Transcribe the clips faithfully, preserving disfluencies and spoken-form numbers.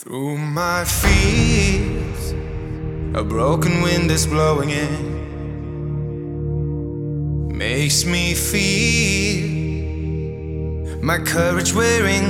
Through my fears, a broken wind is blowing in. Makes me feel my courage wearing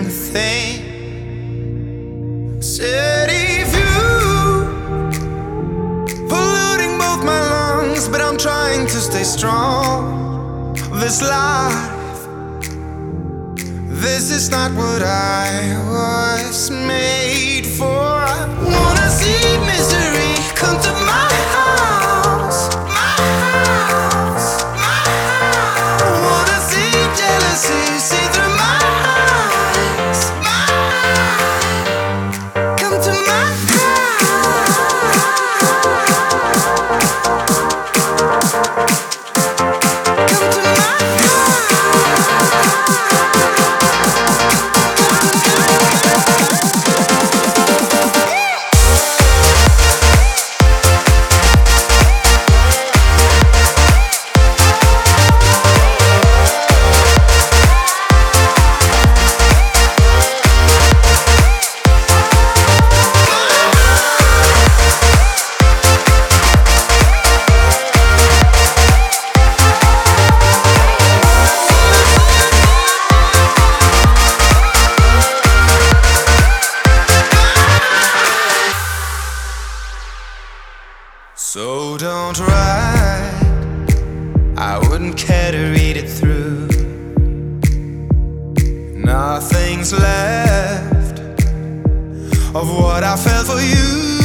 thin. City view, polluting both my lungs, but I'm trying to stay strong. This life, this is not what I was made for. I wanna see misery come to my house, my house, my house. I wanna see jealousy see through my eyes, my eyes. Come to my house, come to my So don't write, I wouldn't care to read it through. Nothing's left of what I felt for you.